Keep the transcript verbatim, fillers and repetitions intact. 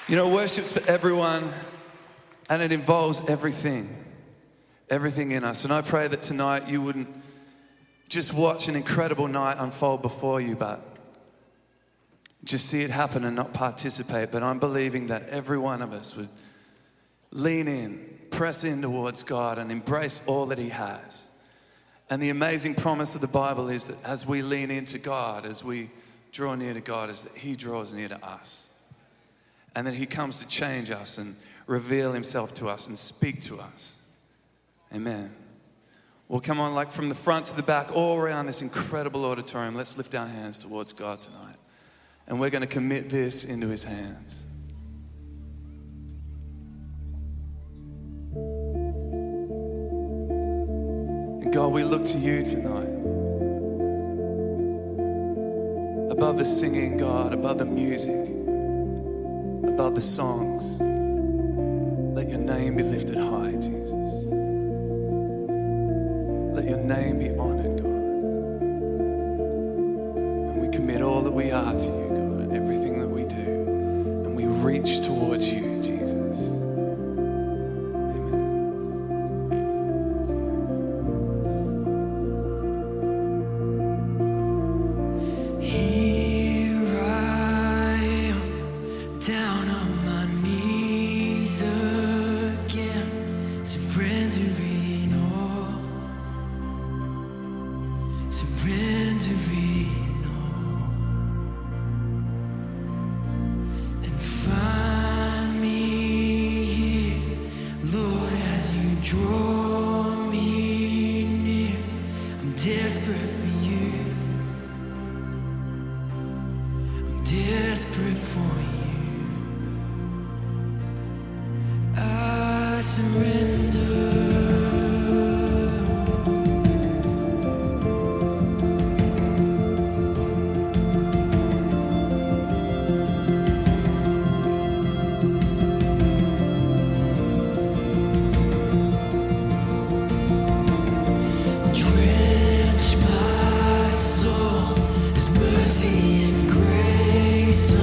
You know, worship's for everyone, and it involves everything, everything in us. And I pray that tonight you wouldn't just watch an incredible night unfold before you, but just see it happen and not participate. But I'm believing that every one of us would lean in, press in towards God and embrace all that He has. And the amazing promise of the Bible is that as we lean into God, as we draw near to God, is that He draws near to us. And that He comes to change us and reveal Himself to us and speak to us. Amen. Well, come on, like from the front to the back, all around this incredible auditorium, let's lift our hands towards God tonight. And we're going to commit this into His hands. And God, we look to You tonight. Above the singing, God, above the music, above the songs, let Your name be lifted high, Jesus. Let Your name be honored, God. And we commit all that we are to You, God, and everything that we do. And we reach towards You, Jesus. Amen. Here I am, down on my knees again, surrendering all, surrendering all, and find me here, Lord, as You draw me near. I'm desperate for You, I'm desperate for You. I surrender. Drench my soul, His mercy and grace